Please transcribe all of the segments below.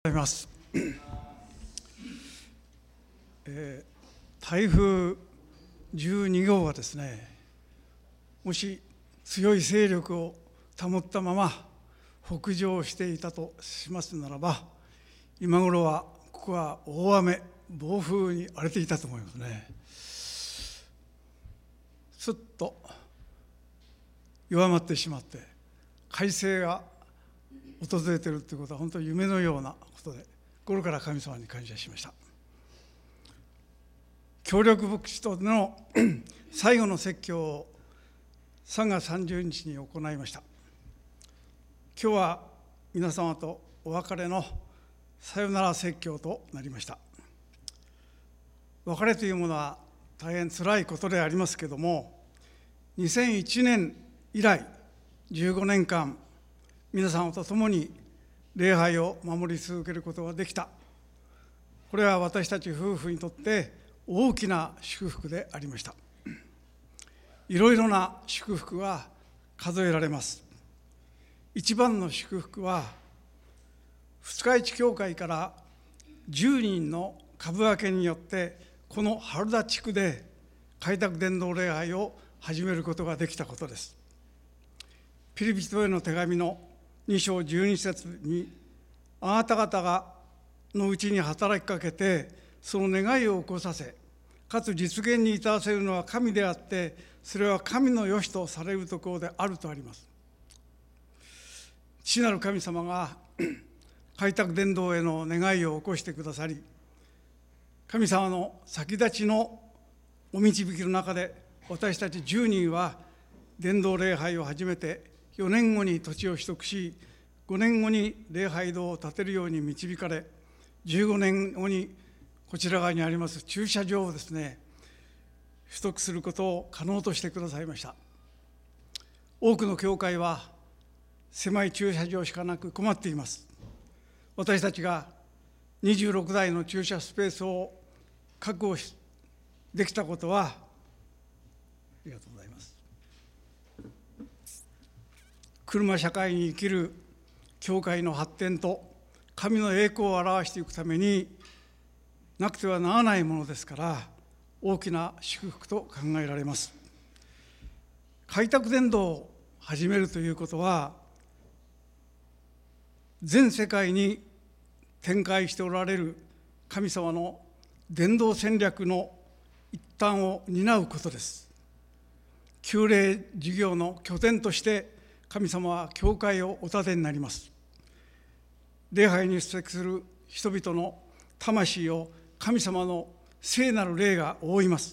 ございます。台風12号がですね、もし強い勢力を保ったまま北上していたとしますならば、今頃はここは大雨暴風に荒れていたと思いますね。すっと弱まってしまって快晴が訪れているということは本当に夢のようなことで、心から神様に感謝しました。協力牧師との最後の説教を3月30日に行いました。今日は皆様とお別れのさよなら説教となりました。別れというものは大変つらいことでありますけれども、2001年以来15年間皆様と共に礼拝を守り続けることができた。これは私たち夫婦にとって大きな祝福でありました。いろいろな祝福が数えられます。一番の祝福は、二日市教会から10人の株分けによってこの原田地区で開拓伝道礼拝を始めることができたことです。ピリピ人への手紙の2章12節に、あなた方がのうちに働きかけてその願いを起こさせ、かつ実現に至らせるのは神であって、それは神の良しとされるところであるとあります。父なる神様が開拓伝道への願いを起こしてくださり、神様の先立ちのお導きの中で私たち10人は伝道礼拝を始めて、4年後に土地を取得し、5年後に礼拝堂を建てるように導かれ、15年後にこちら側にあります駐車場をですね、取得することを可能としてくださいました。多くの教会は狭い駐車場しかなく困っています。私たちが26台の駐車スペースを確保できたことは、ありがとうございます。車社会に生きる教会の発展と神の栄光を表していくためになくてはならないものですから、大きな祝福と考えられます。開拓伝道を始めるということは、全世界に展開しておられる神様の伝道戦略の一端を担うことです。旧礼事業の拠点として神様は教会をお建てになります。礼拝に出席する人々の魂を神様の聖なる霊が覆います。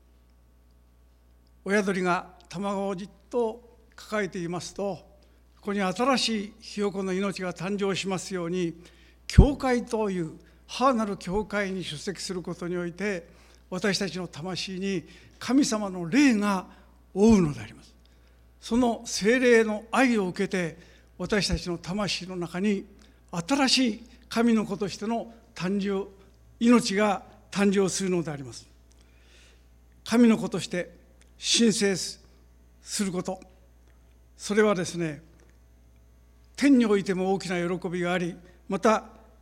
親鳥が卵をじっと抱えていますと、ここに新しいひよこの命が誕生しますように、教会という母なる教会に出席することにおいて、私たちの魂に神様の霊が覆うのであります。その聖霊の愛を受けて、私たちの魂の中に新しい神の子としての命が誕生するのであります。神の子として神聖すること、それはですね、天においても大きな喜びがあり、また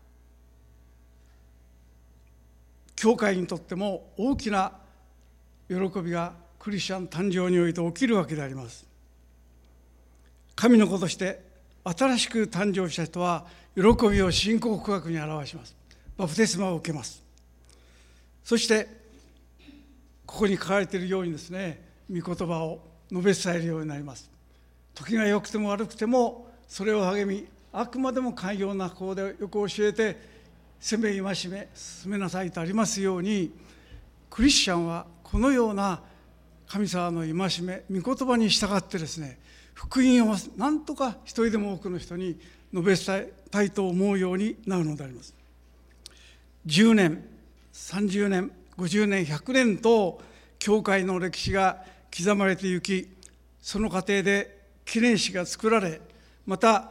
教会にとっても大きな喜びがクリスチャン誕生において起きるわけであります。神の子として新しく誕生した人は喜びを信仰告白に表します。バプテスマを受けます。そしてここに書かれているようにですね、御言葉を述べ伝えるようになります。時が良くても悪くてもそれを励み、あくまでも寛容な方でよく教えて、責め戒め進めなさいとありますように、クリスチャンはこのような神様の戒め、御言葉に従ってですね、福音を何とか一人でも多くの人に述べ伝えたいと思うようになるのであります。10年、30年、50年、100年と教会の歴史が刻まれてゆき、その過程で記念碑が作られ、また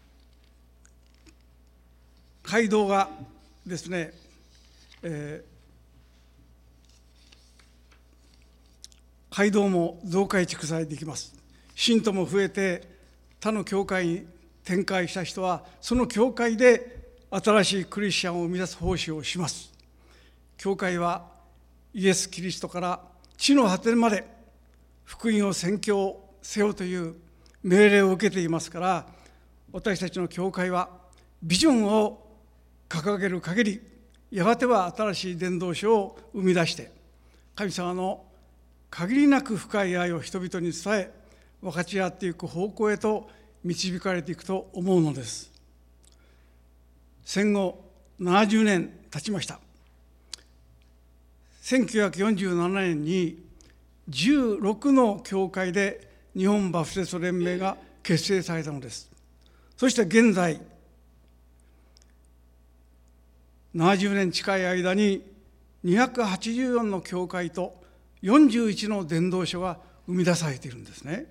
街道がですね、街道も増改築されていきます。信徒も増えて、他の教会に展開した人はその教会で新しいクリスチャンを生み出す奉仕をします。教会はイエス・キリストから地の果てまで福音を宣教せよという命令を受けていますから、私たちの教会はビジョンを掲げる限り、やがては新しい伝道書を生み出して、神様の限りなく深い愛を人々に伝え、分かち合っていく方向へと導かれていくと思うのです。戦後70年経ちました。1947年に16の教会で日本バプテスト連盟が結成されたのです。そして現在70年近い間に284の教会と41の伝道書が生み出されているんですね。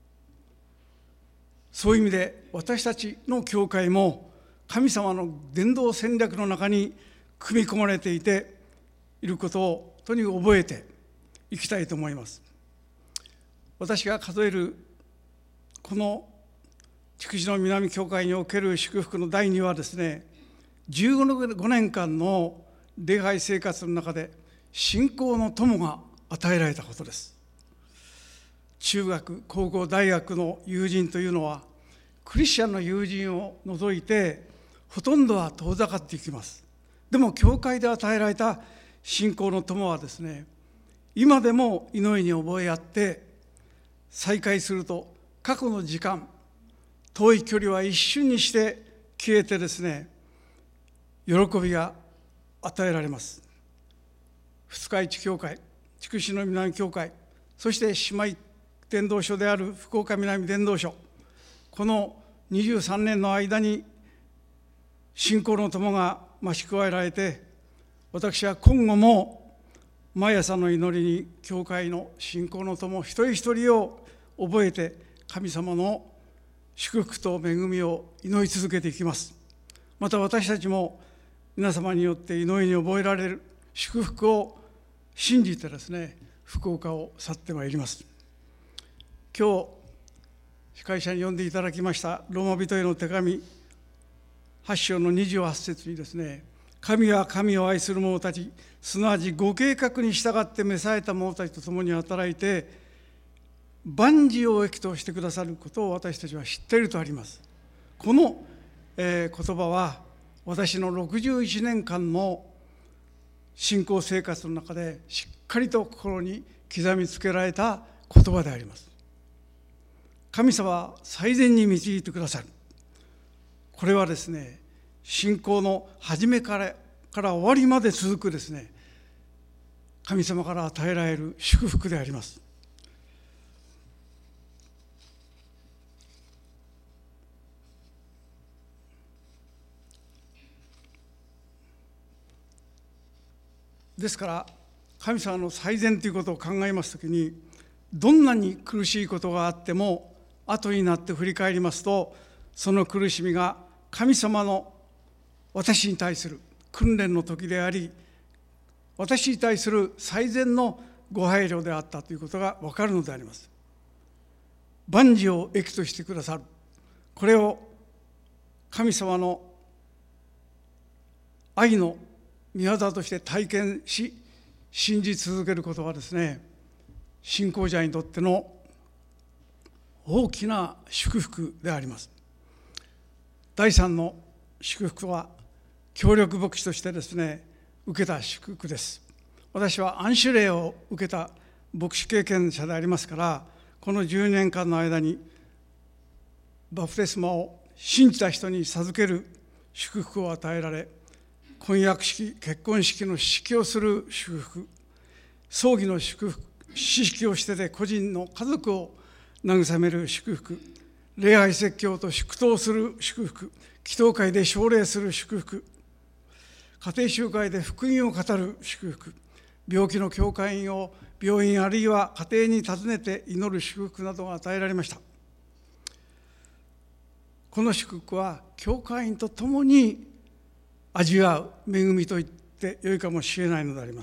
そういう意味で私たちの教会も神様の伝道戦略の中に組み込まれていることをとにかく覚えていきたいと思います。私が数えるこの筑紫野南教会における祝福の第2はですね、15年間の礼拝生活の中で信仰の友が与えられたことです。中学、高校、大学の友人というのはクリスチャンの友人を除いてほとんどは遠ざかっていきます。でも教会で与えられた信仰の友はですね、今でも祈りに覚え合って再会すると過去の時間、遠い距離は一瞬にして消えてですね、喜びが与えられます。二日市教会、筑紫野南教会、そして姉妹伝道所である福岡南伝道所、この23年の間に信仰の友が増し加えられて、私は今後も毎朝の祈りに教会の信仰の友一人一人を覚えて神様の祝福と恵みを祈り続けていきます。また私たちも皆様によって祈りに覚えられる祝福を信じてですね、福岡を去ってまいります。今日司会者に読んでいただきましたローマ人への手紙8章の28節にですね、神は神を愛する者たち、すなわちご計画に従って召された者たちと共に働いて万事を益としてくださることを私たちは知っているとあります。この、言葉は私の61年間の信仰生活の中でしっかりと心に刻みつけられた言葉であります。神様は最善に導いてくださる。これはですね、信仰の始めから終わりまで続くですね、神様から与えられる祝福であります。ですから神様の最善ということを考えますときに、どんなに苦しいことがあっても後になって振り返りますと、その苦しみが神様の私に対する訓練の時であり、私に対する最善のご配慮であったということが分かるのであります。万事を益としてくださる、これを神様の愛の御業として体験し信じ続けることはですね、信仰者にとっての大きな祝福であります。第3の祝福は協力牧師としてですね、受けた祝福です。私は安守礼を受けた牧師経験者でありますから、この10年間の間にバプテスマを信じた人に授ける祝福を与えられ、婚約式、結婚式の式をする祝福、葬儀の祝福、式式をしてて個人の家族を慰める祝福、礼拝説教と祝祷する祝福、祈祷会で奨励する祝福、家庭集会で福音を語る祝福、病気の教会員を病院あるいは家庭に訪ねて祈る祝福などが与えられました。この祝福は教会員と共に味わう恵みと言ってよいかもしれないのであります。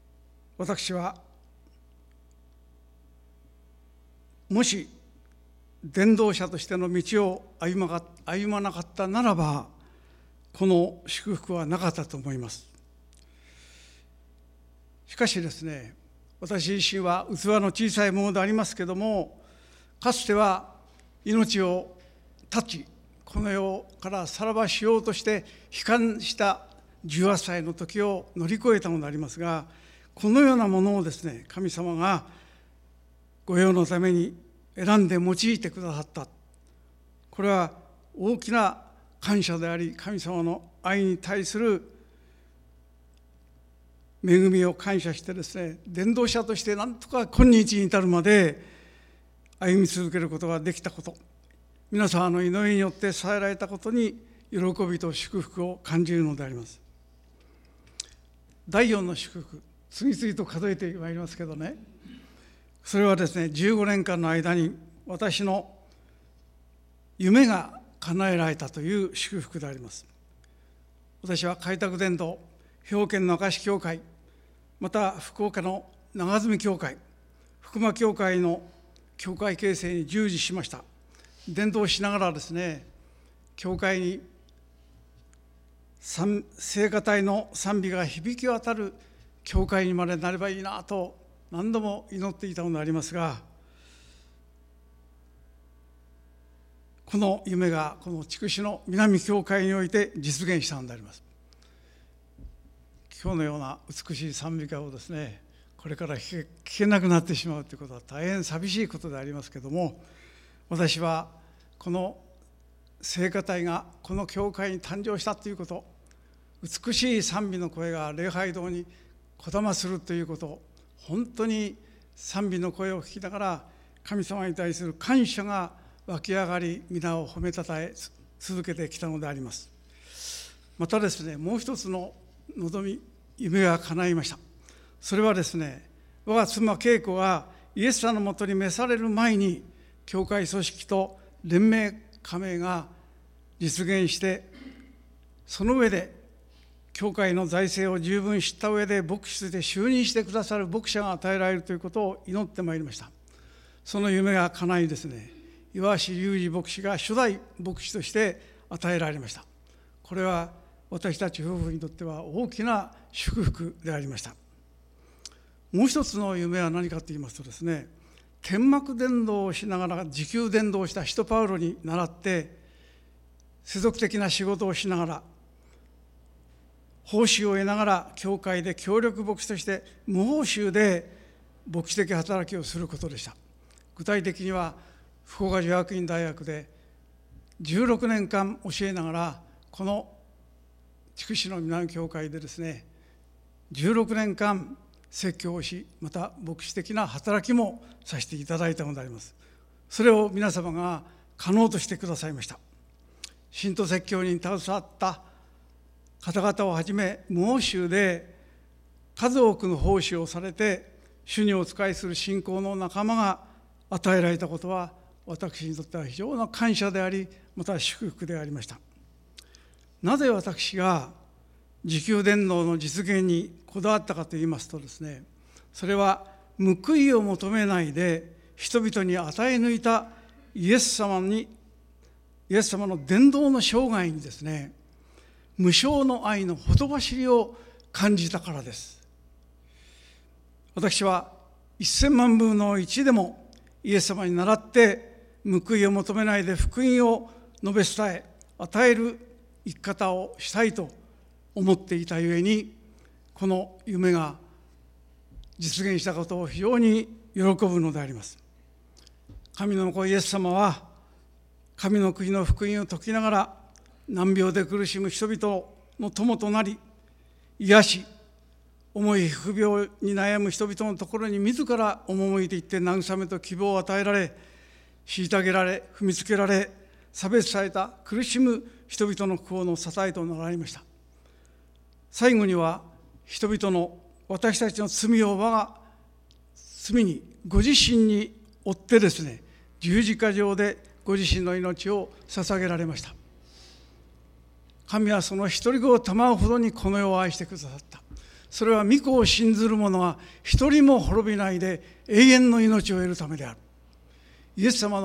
私はもし伝道者としての道を歩まなかったならば、この祝福はなかったと思います。しかしですね、私自身は器の小さいものでありますけれども、かつては命を絶ち、この世からさらばしようとして悲観した18歳の時を乗り越えたのでありますが、このようなものをですね、神様が御用のために選んで用いてくださった。これは大きな感謝であり、神様の愛に対する恵みを感謝してですね、伝道者としてなんとか今日に至るまで歩み続けることができたこと、皆様の祈りによって支えられたことに喜びと祝福を感じるのであります。第4の祝福、次々と数えてまいりますけどね、それはですね、15年間の間に私の夢が叶えられたという祝福であります。私は開拓伝道、兵庫県の明石教会、また福岡の長住教会、福間教会の教会形成に従事しました。伝道しながらですね、教会に聖歌隊の賛美が響き渡る教会にまでなればいいなと何度も祈っていたのでありますが、この夢がこの筑紫の南教会において実現したのであります。今日のような美しい賛美歌をですね、これから聞けなくなってしまうということは大変寂しいことでありますけれども、私はこの聖歌隊がこの教会に誕生したということ、美しい賛美の声が礼拝堂にこだまするということ、本当に賛美の声を聞きながら神様に対する感謝が湧き上がり、皆を褒めたたえ続けてきたのであります。またですね、もう一つの望み、夢が叶いました。それはですね、我が妻恵子がイエス様のもとに召される前に、教会組織と連盟加盟が実現して、その上で教会の財政を十分知った上で牧師として就任してくださる牧者が与えられるということを祈ってまいりました。その夢が叶いですね、岩橋隆二牧師が初代牧師として与えられました。これは私たち夫婦にとっては大きな祝福でありました。もう一つの夢は何かと言いますとですね、天幕伝道をしながら自給伝道をした使徒パウロに倣って世俗的な仕事をしながら、報酬を得ながら教会で協力牧師として無報酬で牧師的働きをすることでした。具体的には福岡女学院大学で16年間教えながら、この筑紫の南教会でですね、16年間説教をし、また牧師的な働きもさせていただいたのであります。それを皆様が可能としてくださいました。信徒説教に携わった方々をはじめ、無報酬で数多くの奉仕をされて主にお仕えする信仰の仲間が与えられたことは、私にとっては非常な感謝であり、また祝福でありました。なぜ私が自給伝道の実現にこだわったかといいますとですね、それは報いを求めないで人々に与え抜いたイエス様の伝道の生涯にですね、無償の愛のほとばしりを感じたからです。私は1000万分の1でもイエス様に倣って報いを求めないで福音を述べ伝え与える生き方をしたいと思っていたゆえに、この夢が実現したことを非常に喜ぶのであります。神の子イエス様は神の国の福音を説きながら、難病で苦しむ人々の友となり、癒し、重い不病に悩む人々のところに自ら赴いていって慰めと希望を与えられ、虐げられ、踏みつけられ、差別された苦しむ人々の苦悩の支えとなられました。最後には人々の私たちの罪を我が罪にご自身に負ってですね、十字架上でご自身の命を捧げられました。神はその一人子を賜るほどにこの世を愛してくださった。それは御子を信ずる者は一人も滅びないで永遠の命を得るためである。イエス様の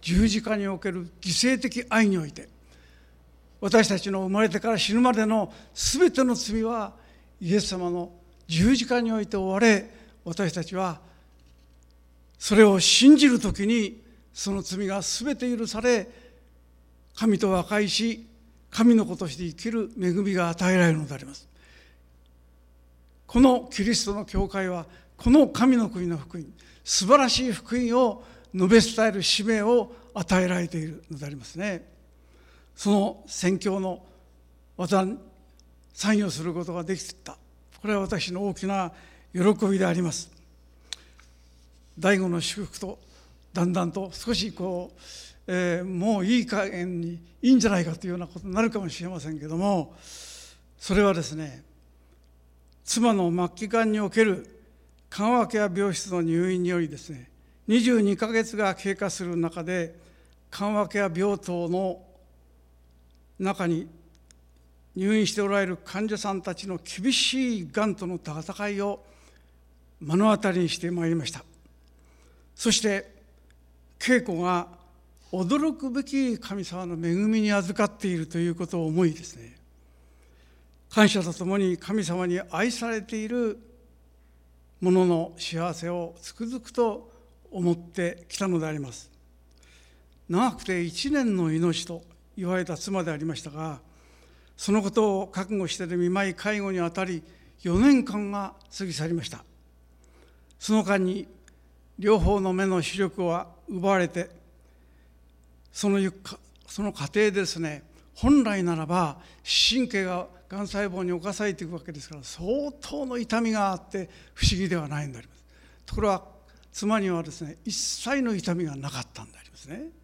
十字架における犠牲的愛において、私たちの生まれてから死ぬまでのすべての罪はイエス様の十字架において負われ、私たちはそれを信じるときにその罪がすべて許され、神と和解し、神の子として生きる恵みが与えられるのであります。このキリストの教会は、この神の国の福音、素晴らしい福音を述べ伝える使命を与えられているのでありますね。その宣教の技に参与することができた、これは私の大きな喜びであります。第五の祝福とだんだんと少しもういい加減にいいんじゃないかというようなことになるかもしれませんけども、それはですね、妻の末期がんにおける緩和ケア病室の入院によりですね、22ヶ月が経過する中で、緩和ケア病棟の中に入院しておられる患者さんたちの厳しいがんとの戦いを目の当たりにしてまいりました。そして恵子が驚くべき神様の恵みに預かっているということを思いですね、感謝とともに神様に愛されている者の幸せをつくづくと思ってきたのであります。長くて1年の命と言われた妻でありましたが、そのことを覚悟して見舞い介護にあたり4年間が過ぎ去りました。その間に両方の目の視力は奪われて、その過程でですね、本来ならば神経ががん細胞に侵されていくわけですから、相当の痛みがあって不思議ではないんであります。ところが妻にはですね、一切の痛みがなかったんでありますね。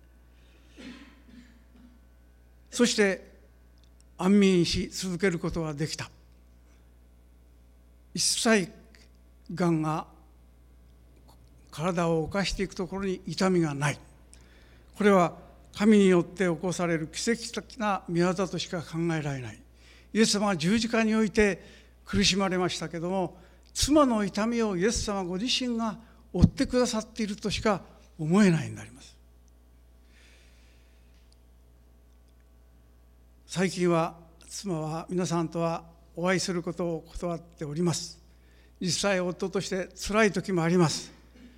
そして安眠し続けることができた。一切がんが体を侵していくところに痛みがない。これは神によって起こされる奇跡的な御業としか考えられない。イエス様は十字架において苦しまれましたけども、妻の痛みをイエス様ご自身が負ってくださっているとしか思えないんであります。最近は妻は皆さんとはお会いすることを断っております。実際夫として辛い時もあります。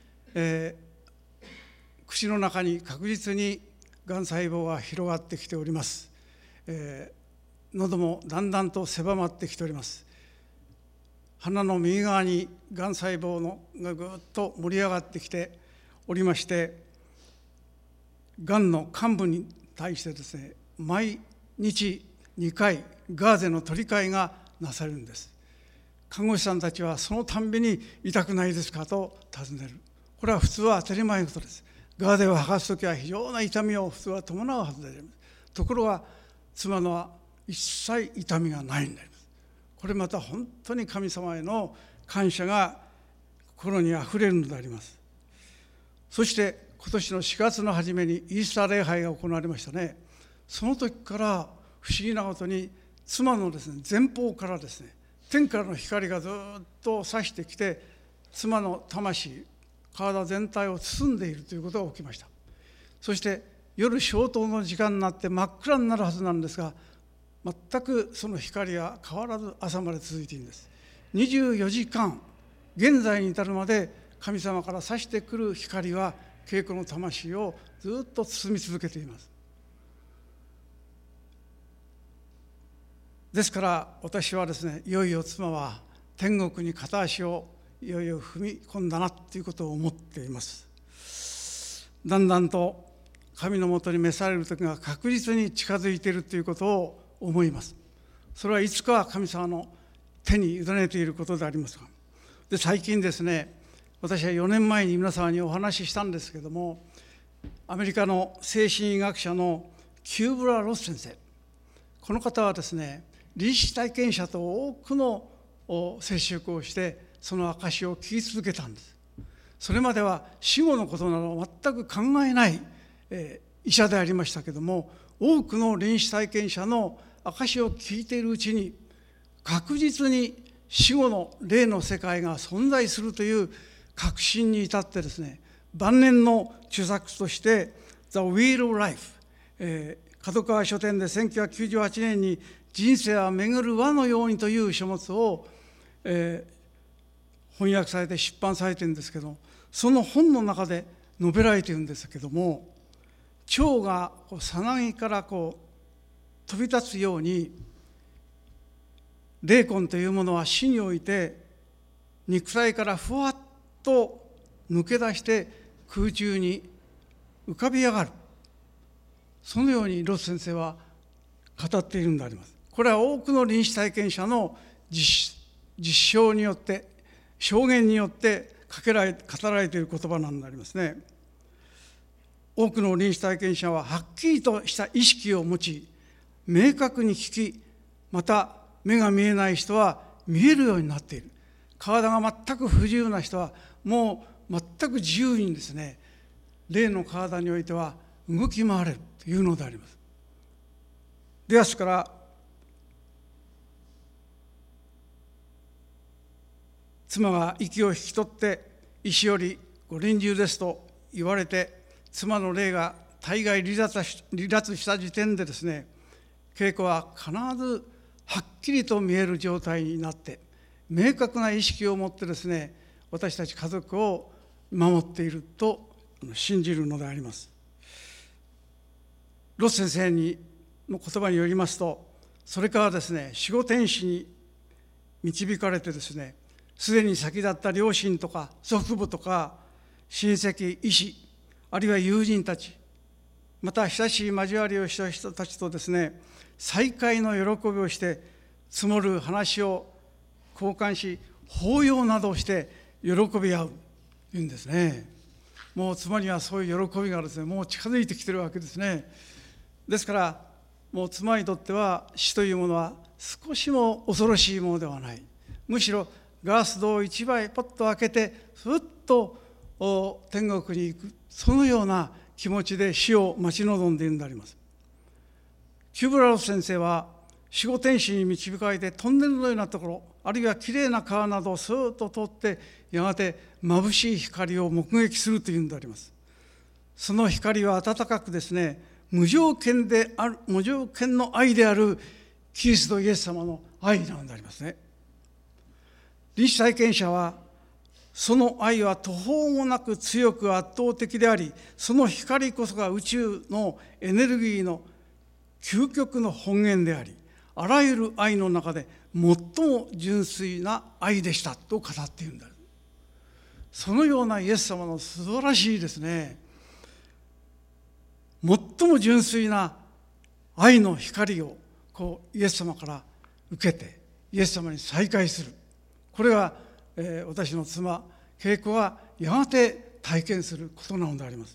口の中に確実にがん細胞が広がってきております。喉もだんだんと狭まってきております。鼻の右側にがん細胞がぐっと盛り上がってきておりまして、がんの幹部に対してですね、毎日2回ガーゼの取り替えがなされるんです。看護師さんたちはそのたんびに痛くないですかと尋ねる。これは普通は当たり前のことです。ガーゼを剥がすときは非常な痛みを普通は伴うはずであります。ところが妻のは一切痛みがないんであります。これまた本当に神様への感謝が心にあふれるのであります。そして今年の4月の初めにイースター礼拝が行われましたね。その時から不思議なことに妻のですね、前方からですね、天からの光がずっと差してきて、妻の魂、体全体を包んでいるということが起きました。そして夜消灯の時間になって真っ暗になるはずなんですが、全くその光は変わらず朝まで続いているんです。24時間現在に至るまで神様から差してくる光は恵子の魂をずっと包み続けています。ですから私はですね、いよいよ妻は天国に片足をいよいよ踏み込んだなということを思っています。だんだんと神のもとに召される時が確実に近づいているということを思います。それはいつかは神様の手に委ねていることでありますが、で最近ですね、私は4年前に皆様にお話ししたんですけれども、アメリカの精神医学者のキューブラ・ロス先生、この方はですね、臨死体験者と多くの接触をしてその証を聞き続けたんです。それまでは死後のことなど全く考えない、医者でありましたけれども、多くの臨死体験者の証を聞いているうちに確実に死後の霊の世界が存在するという確信に至ってですね、晩年の著作として The Wheel of Life、角川書店で1998年に人生は巡る輪のようにという書物を、翻訳されて出版されているんですけど、その本の中で述べられているんですけども、蝶がさなぎから飛び立つように、霊魂というものは死において肉体からふわっと抜け出して空中に浮かび上がる、そのようにロス先生は語っているのであります。これは多くの臨死体験者の実証によって、証言によって語られている言葉なんでありますね。多くの臨死体験者ははっきりとした意識を持ち、明確に聞き、また目が見えない人は見えるようになっている。体が全く不自由な人はもう全く自由にですね、霊の体においては動き回れるというのであります。ですから妻が息を引き取って石よりご臨終ですと言われて、妻の霊が大概離脱した時点でですね、恵子は必ずはっきりと見える状態になって、明確な意識を持ってですね、私たち家族を守っていると信じるのであります。ロス先生の言葉によりますと、それからですね、守護天使に導かれてですね、すでに先立った両親とか祖父母とか親戚、医師、あるいは友人たち、また親しい交わりをした人たちとですね、再会の喜びをして積もる話を交換し、抱擁などをして喜び合うというんですね。もう妻にはそういう喜びがですね、もう近づいてきているわけですね。ですからもう妻にとっては死というものは少しも恐ろしいものではない。むしろガラス戸を一枚ポッと開けてふっと天国に行く、そのような気持ちで死を待ち望んでいるのであります。キューブラロス先生は守護天使に導かれてトンネルのようなところ、あるいはきれいな川などをスーッと通ってやがて眩しい光を目撃するというのであります。その光は温かくですね、無条件の愛であるキリストイエス様の愛なのでありますね。臨死体験者はその愛は途方もなく強く圧倒的であり、その光こそが宇宙のエネルギーの究極の本源であり、あらゆる愛の中で最も純粋な愛でしたと語っているんだ。そのようなイエス様の素晴らしいですね、最も純粋な愛の光をイエス様から受けてイエス様に再会する。これが、私の妻恵子はやがて体験することなのであります。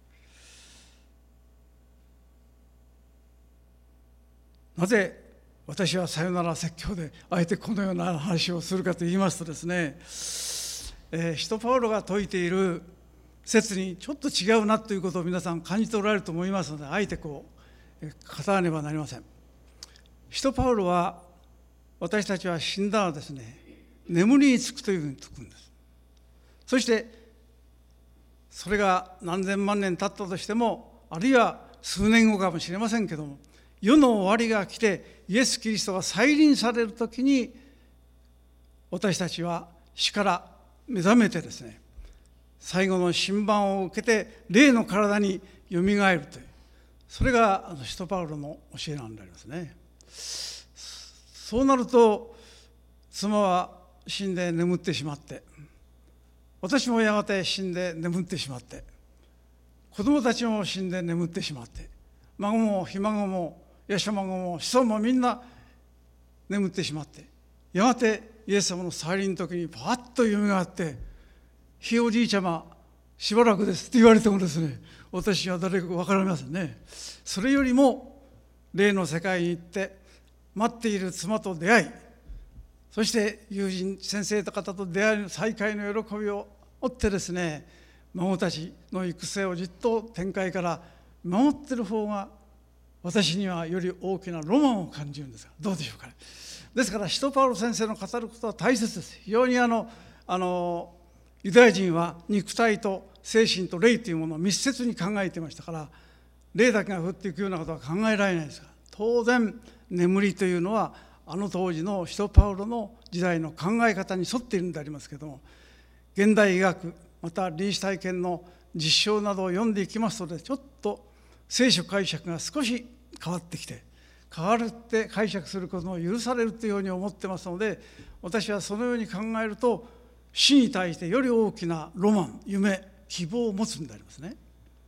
なぜ私はさよなら説教であえてこのような話をするかと言いますとですね、使徒パウロが説いている説にちょっと違うなということを皆さん感じておられると思いますので、あえて語らねばなりません。使徒パウロは私たちは死んだらですね、眠りにつくというふうに説くんです。そしてそれが何千万年経ったとしても、あるいは数年後かもしれませんけども、世の終わりが来てイエス・キリストが再臨されるときに、私たちは死から目覚めてですね、最後の審判を受けて霊の体によみがえるという、それが使徒パウロの教えなんでありますね。そうなると妻は死んで眠ってしまって、私もやがて死んで眠ってしまって、子供たちも死んで眠ってしまって、孫もひ孫もやしゃ孫も子孫もみんな眠ってしまって、やがてイエス様の再臨の時にパッとよみがえって、ひいおじいちゃましばらくですって言われてもですね、私は誰か分かりませんね。それよりも霊の世界に行って待っている妻と出会い、そして友人先生と方と出会いの再会の喜びを追ってですね、孫たちの育成をじっと天界から守っている方が私にはより大きなロマンを感じるんですが、どうでしょうかね。ですから使徒パウロ先生の語ることは大切です。非常にユダヤ人は肉体と精神と霊というものを密接に考えていましたから、霊だけが降っていくようなことは考えられないですが、当然眠りというのはあの当時の使徒パウロの時代の考え方に沿っているんでありますけれども、現代医学また臨死体験の実証などを読んでいきますと、ちょっと聖書解釈が少し変わってきて、変わって解釈することも許されるというように思ってますので、私はそのように考えると死に対してより大きなロマン、夢、希望を持つんでありますね。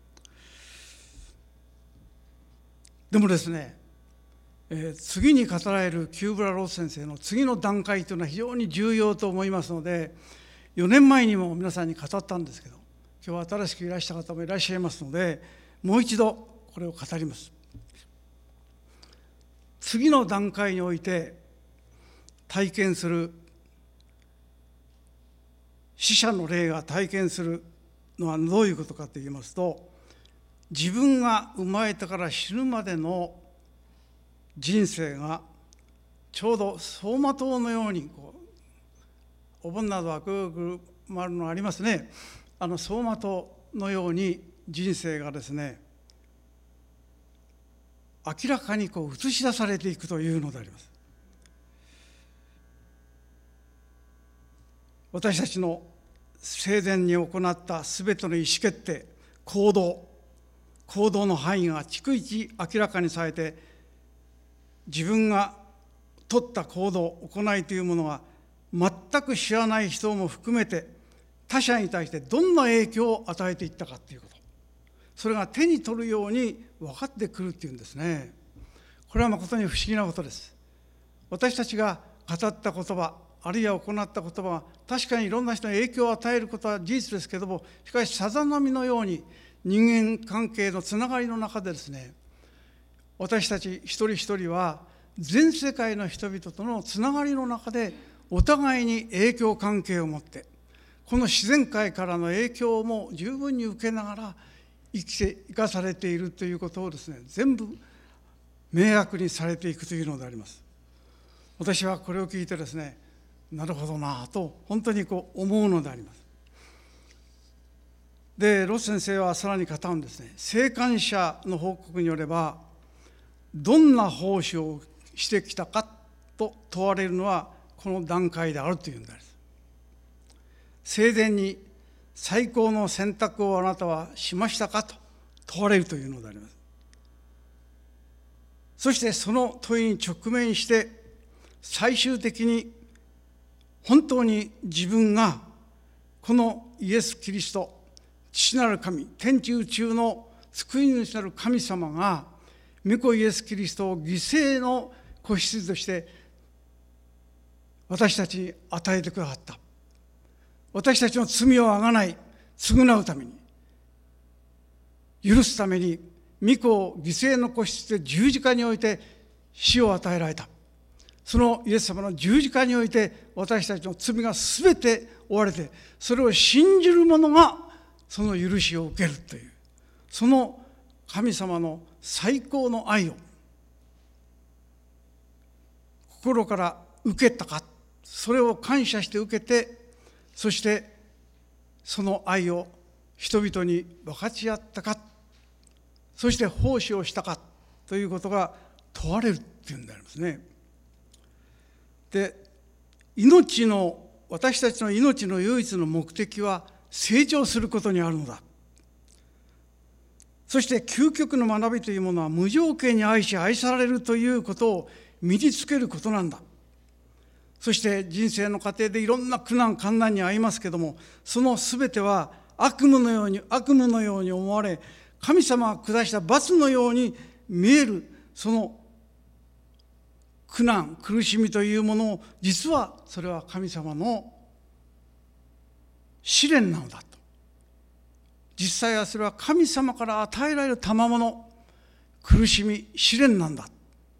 でもですね、次に語られるキューブラ・ロス先生の次の段階というのは非常に重要と思いますので、4年前にも皆さんに語ったんですけど、今日は新しくいらした方もいらっしゃいますので、もう一度これを語ります。次の段階において体験する、死者の霊が体験するのはどういうことかといいますと、自分が生まれてから死ぬまでの人生がちょうど走馬灯のようにお盆などはぐるぐる回るのがありますね。走馬灯のように人生がですね、明らかに映し出されていくというのであります。私たちの生前に行ったすべての意思決定、行動の範囲が逐一明らかにされて、自分が取った行動、行いというものが全く知らない人も含めて他者に対してどんな影響を与えていったかということ、それが手に取るように分かってくるっていうんですね。これは誠に不思議なことです。私たちが語った言葉、あるいは行った言葉は確かにいろんな人に影響を与えることは事実ですけれども、しかしさざ波のように人間関係のつながりの中でですね、私たち一人一人は全世界の人々とのつながりの中でお互いに影響関係を持って、この自然界からの影響も十分に受けながら生かされているということをですね、全部明確にされていくというのであります。私はこれを聞いてですね、なるほどなと本当に思うのであります。で、ロス先生はさらに語るんですね。生還者の報告によれば、どんな奉仕をしてきたかと問われるのはこの段階であるというんです。生前に最高の選択をあなたはしましたかと問われるというのであります。そしてその問いに直面して最終的に本当に自分がこのイエス・キリスト、父なる神、天地宇宙の救い主なる神様が御子イエス・キリストを犠牲の子羊として私たちに与えてくださった。私たちの罪をあがない、償うために、許すために御子を犠牲の子羊で十字架において死を与えられた。そのイエス様の十字架において私たちの罪がすべて負われて、それを信じる者がその許しを受けるという、その神様の最高の愛を心から受けたか、それを感謝して受けて、そしてその愛を人々に分かち合ったか、そして奉仕をしたかということが問われるっていうんでありますね。で、私たちの命の唯一の目的は成長することにあるのだ。そして究極の学びというものは無条件に愛し愛されるということを身につけることなんだ。そして人生の過程でいろんな苦難困難に遭いますけども、そのすべては悪夢のように思われ、神様が下した罰のように見えるその苦難苦しみというものを、実はそれは神様の試練なのだと。実際はそれは神様から与えられる賜物、苦しみ、試練なんだ。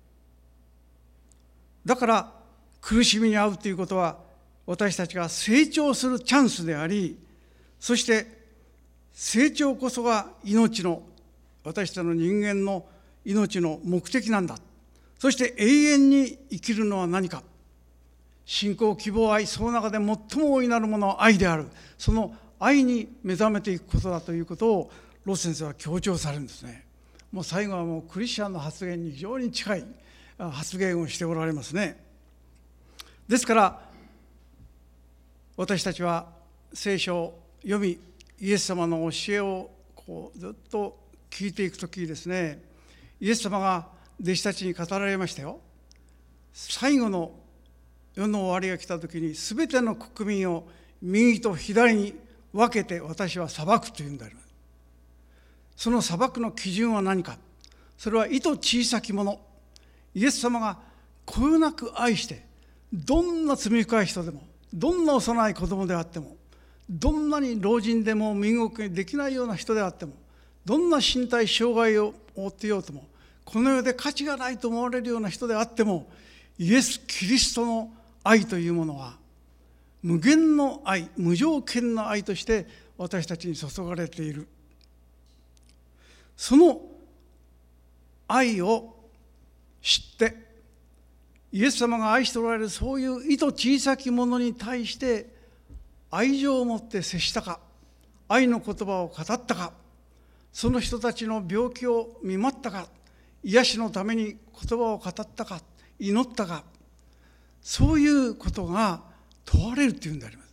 だから苦しみに遭うということは私たちが成長するチャンスであり、そして成長こそが私たちの人間の命の目的なんだ。そして永遠に生きるのは何か。信仰、希望、愛、その中で最も大いなるものは愛である。その愛に目覚めていくことだということをロス先生は強調されるんですね。もう最後はもうクリスチャンの発言に非常に近い発言をしておられますね。ですから私たちは聖書を読み、イエス様の教えをずっと聞いていくときですね、イエス様が弟子たちに語られましたよ。最後の世の終わりが来たときに、すべての国民を右と左に分けて私は裁くというんであります。その裁くの基準は何か。それは意図小さきもの。イエス様がこよなく愛して、どんな罪深い人でも、どんな幼い子供であっても、どんなに老人でも身動きできないような人であっても、どんな身体障害を負っていようとも、この世で価値がないと思われるような人であっても、イエス・キリストの愛というものは無限の愛、無条件の愛として私たちに注がれている。その愛を知って、イエス様が愛しておられるそういう意図小さきものに対して愛情を持って接したか、愛の言葉を語ったか、その人たちの病気を見舞ったか、癒しのために言葉を語ったか、祈ったか、そういうことが問われるというんであります。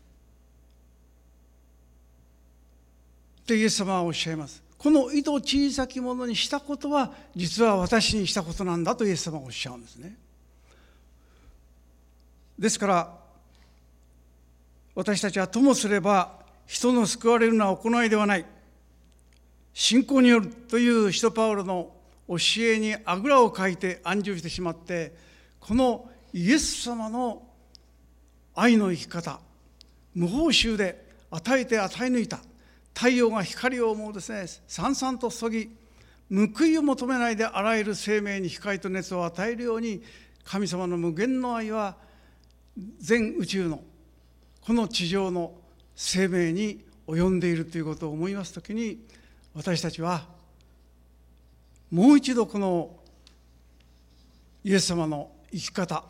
で、イエス様はおっしゃいます。この意図小さきものにしたことは実は私にしたことなんだとイエス様がおっしゃるんですね。ですから私たちはともすれば人の救われるのは行いではない、信仰によるという使徒パウロの教えにあぐらをかいて安住してしまって、このイエス様の愛の生き方、無報酬で与えて与え抜いた、太陽が光をもうですね、さんさんと注ぎ、報いを求めないであらゆる生命に光と熱を与えるように、神様の無限の愛は全宇宙のこの地上の生命に及んでいるということを思いますときに、私たちはもう一度このイエス様の生き方、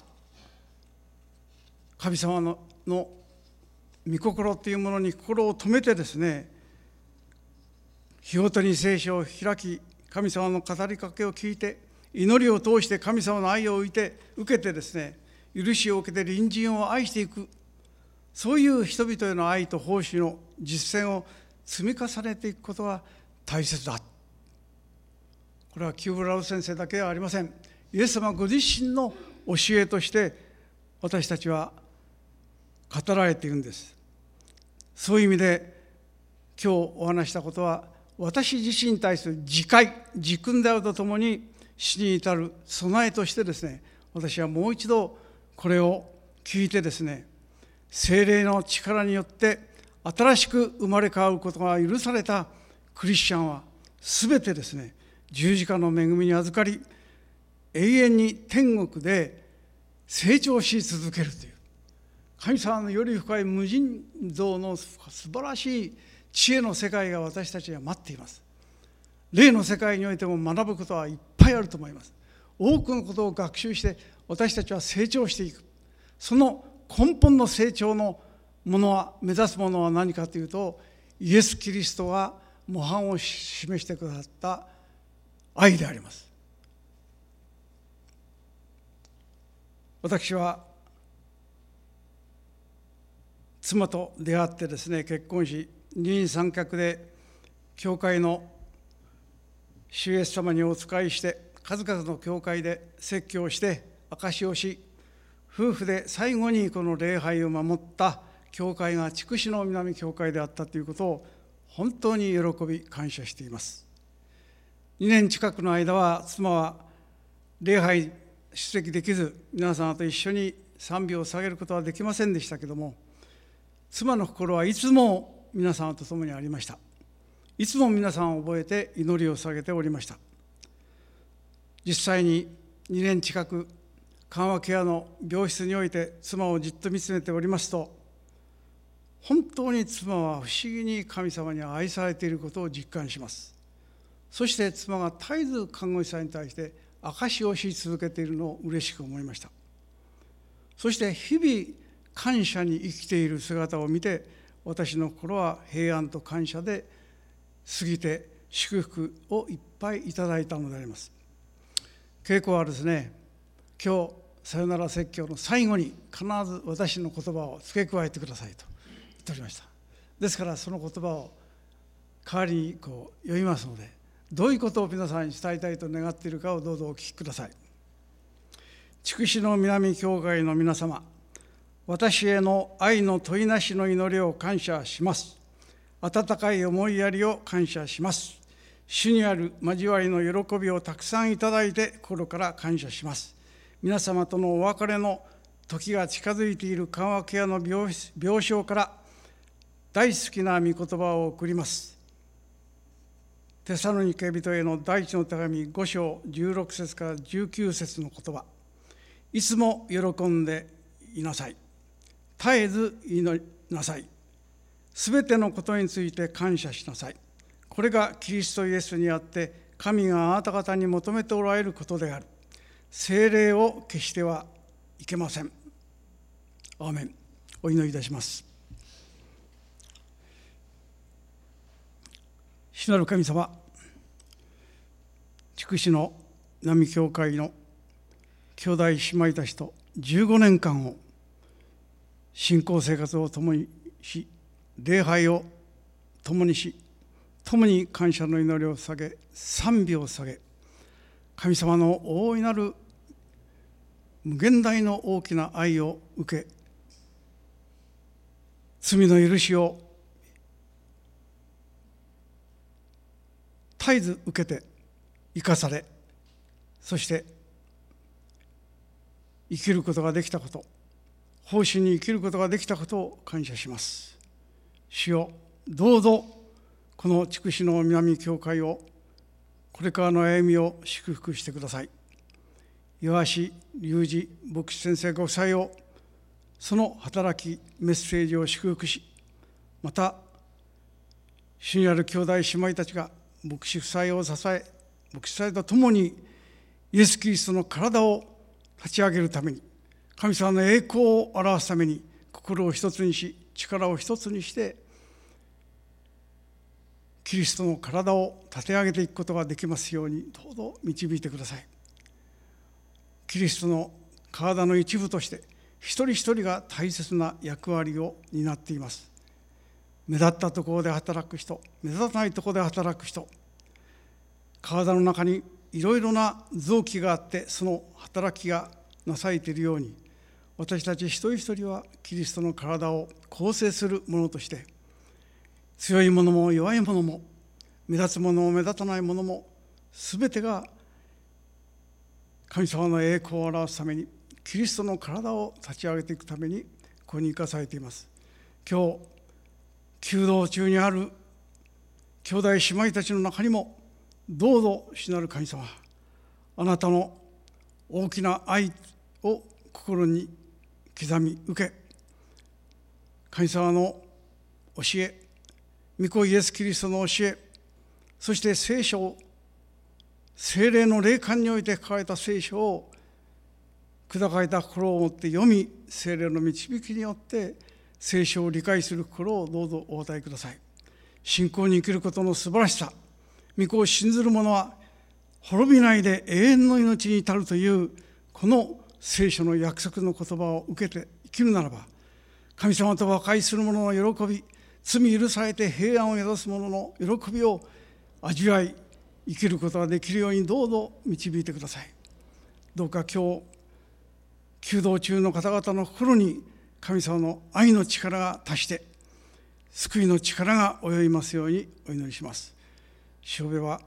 神様の御心というものに心を留めてですね、日ごとに聖書を開き、神様の語りかけを聞いて、祈りを通して神様の愛を受けてですね、許しを受けて隣人を愛していく、そういう人々への愛と奉仕の実践を積み重ねていくことが大切だ。これはキューブラウ先生だけではありません。イエス様ご自身の教えとして私たちは語られているんです。そういう意味で今日お話したことは、私自身に対する自戒、自訓であるとともに死に至る備えとしてですね、私はもう一度これを聞いてですね、聖霊の力によって新しく生まれ変わることが許されたクリスチャンは全てですね、十字架の恵みに預かり、永遠に天国で成長し続けるという、神様のより深い無尽蔵の素晴らしい知恵の世界が私たちには待っています。霊の世界においても学ぶことはいっぱいあると思います。多くのことを学習して私たちは成長していく。その根本の成長のものは、目指すものは何かというと、イエス・キリストが模範を示してくださった愛であります。私は妻と出会ってですね、結婚し、二人三脚で教会の主イエス様にお仕えして、数々の教会で説教をして証しをし、夫婦で最後にこの礼拝を守った教会が筑紫の南教会であったということを本当に喜び感謝しています。2年近くの間は妻は礼拝出席できず、皆様と一緒に賛美を下げることはできませんでしたけれども、妻の心はいつも皆様と共にありました。いつも皆さんを覚えて祈りを下げておりました。実際に2年近く緩和ケアの病室において妻をじっと見つめておりますと、本当に妻は不思議に神様に愛されていることを実感します。そして妻が絶えず看護師さんに対して証しをし続けているのを嬉しく思いました。そして日々感謝に生きている姿を見て、 私の心は平安と感謝で過ぎて祝福をいっぱいいただいたのであります。稽古はですね、今日さよなら説教の最後に必ず私の言葉を付け加えてくださいと言っておりました。ですからその言葉を代わりに読みますので、どういうことを皆さんに伝えたいと願っているかをどうぞお聞きください。筑紫の南教会の皆様、私への愛の問いなしの祈りを感謝します。温かい思いやりを感謝します。主にある交わりの喜びをたくさんいただいて心から感謝します。皆様とのお別れの時が近づいている緩和ケアの病床から大好きな御言葉を送ります。テサロニケ人への第一の手紙5章16節から19節の言葉。いつも喜んでいなさい。絶えず祈りなさい。すべてのことについて感謝しなさい。これがキリストイエスにあって神があなた方に求めておられることである。聖霊を消してはいけません。アーメン。お祈りいたします。主なる神様、筑紫の南教会の兄弟姉妹たちと15年間を信仰生活を共にし、礼拝を共にし、共に感謝の祈りを捧げ、賛美を捧げ、神様の大いなる無限大の大きな愛を受け、罪の許しを絶えず受けて生かされ、そして生きることができたこと、奉仕に生きることができたことを感謝します。主よ、どうぞこの筑紫の南教会をこれからの歩みを祝福してください。岩橋隆二牧師先生ご夫妻を、その働きメッセージを祝福し、また主にある兄弟姉妹たちが牧師夫妻を支え、牧師夫妻と共にイエス・キリストの体を立ち上げるために、神様の栄光を表すために心を一つにし、力を一つにしてキリストの体を立て上げていくことができますように、どうぞ導いてください。キリストの体の一部として一人一人が大切な役割を担っています。目立ったところで働く人、目立たないところで働く人、体の中にいろいろな臓器があって、その働きがなされているように、私たち一人一人はキリストの体を構成するものとして、強いものも弱いものも、目立つものも目立たないものも、すべてが神様の栄光を表すために、キリストの体を立ち上げていくためにここに生かされています。今日弓道中にある兄弟姉妹たちの中にも、どうぞ主なる神様、あなたの大きな愛を心に刻み受け、神様の教え、御子イエス・キリストの教え、そして聖書を、聖霊の霊感において書かれた聖書を砕かれた心を持って読み、聖霊の導きによって聖書を理解する心をどうぞお与えください。信仰に生きることの素晴らしさ、御子を信ずる者は滅びないで永遠の命に至るというこの聖書の約束の言葉を受けて生きるならば、神様と和解する者の喜び、罪許されて平安を宿す者の喜びを味わい生きることができるようにどうぞ導いてください。どうか今日弓道中の方々の心に神様の愛の力が達して救いの力が及びますようにお祈りします。しおべは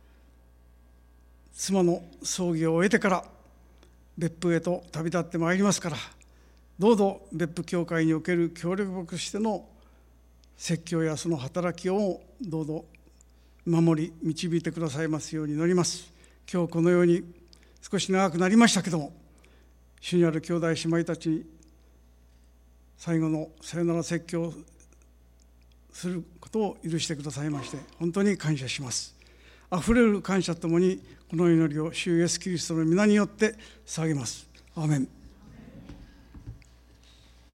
妻の葬儀を終えてから別府へと旅立ってまいりますから、どうぞ別府教会における協力牧師としての説教やその働きをどうぞ守り導いてくださいますように祈ります。今日このように少し長くなりましたけども、主にある兄弟姉妹たちに最後のさよなら説教をすることを許してくださいまして本当に感謝します。あふれる感謝ともにこの祈りを主イエスキリストの皆によって捧げます。アーメン。